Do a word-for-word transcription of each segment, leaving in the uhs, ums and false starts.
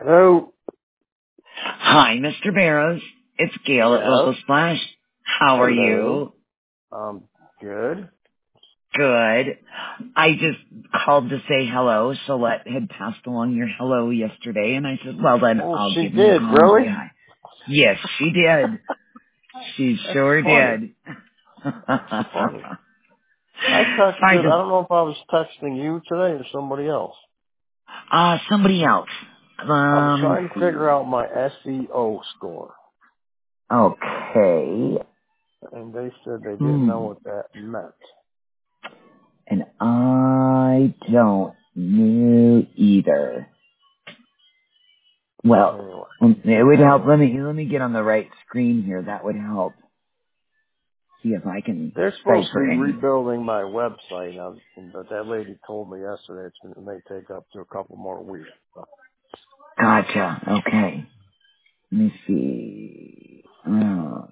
Hello. Hi, Mister Barrows. It's Gail at Yes. Local Splash. How are Hello. you? Um. Good. Good. I just called to say hello. Solette had passed along your hello yesterday, and I said, well, then Oh, I'll she give you a did. call and say Really? hi. Yes, she did. She That's sure funny. did. That's funny. I texted. I I just, don't know if I was texting you today or somebody else. uh, somebody else. I was Let me trying to figure see. out my S E O score, Okay. and they said they didn't know Hmm. what that meant. And I don't know either. Well, Anyway, um, it would help. anyway, Let me let me get on the right screen here. That would help. See if I can they're supposed to be cipher any. rebuilding my website, now, but that lady told me yesterday it's gonna, it may take up to a couple more weeks. So, Gotcha. Okay. Let me see. Uh,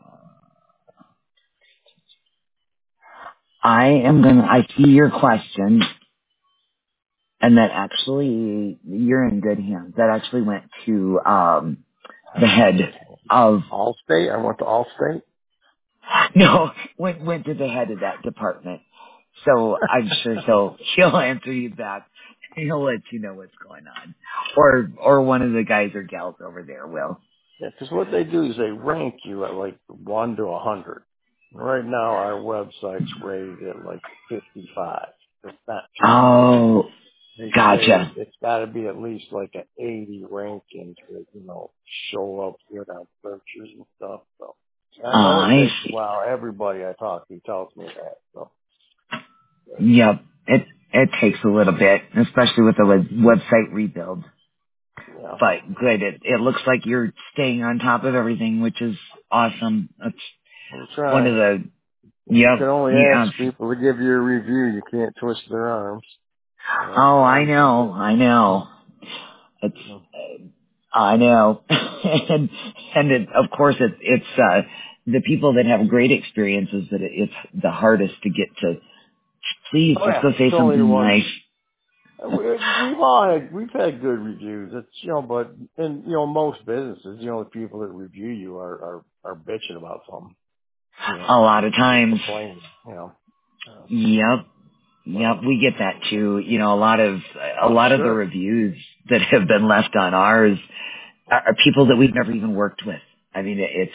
I am gonna. I see your question, and that actually you're in good hands. That actually went to um I the went head to of. Allstate. I went to Allstate. No, went went to the head of that department. So I'm sure he'll he'll answer you back. He'll let you know what's going on, or or one of the guys or gals over there will. Yeah, because what they do is they rank you at like one to a hundred. Right now, our website's rated at like fifty-five. It's not too good. Oh, They say gotcha. it's got to be at least like an eighty ranking to, you know, show up good on searches and stuff. So I Uh, know it I takes a see. while. Everybody I talk to tells me that. So Yep, it it takes a little bit, especially with the web- website rebuild. yeah, But good, it it looks like you're staying on top of everything, which is awesome. That's I'm one of trying. the You yep. can only Yeah. ask people to give you a review. You can't twist their arms. So Oh, that's I all you can know, do. I know. It's You know. I know, and and it, of course it's it's uh, the people that have great experiences that it, it's the hardest to get to. Please Oh just yeah, go it's say only the something ones. nice. We, we've all had, we've had good reviews. It's, you know, but in, you know, most businesses, you know, the people that review you are, are, are bitching about something. You know, A lot of they're times, complaining, you know. Uh, yep, yep, well, we get that too. You know, a lot of a I'm lot of the sure. reviews that have been left on ours are, are people that we've never even worked with. I mean, it's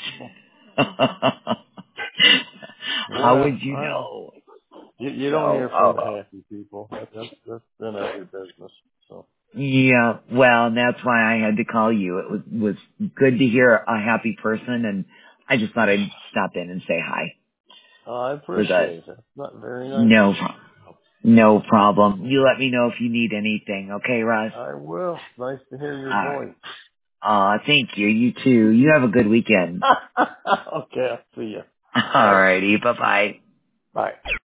how Yeah, would you I know. know? You, you don't So, hear from the uh, happy people. That, that's, that's been every business. So, yeah, well, that's why I had to call you. It was, was good to hear a happy person, and I just thought I'd stop in and say hi. uh, I It was a appreciate it. Not very nice of no, you. pro- no problem. You let me know if you need anything, okay, Russ? I will. Nice to hear your All right. voice. Aw, thank you. You too. You have a good weekend. Okay, I'll see you. All righty. Bye-bye. Bye.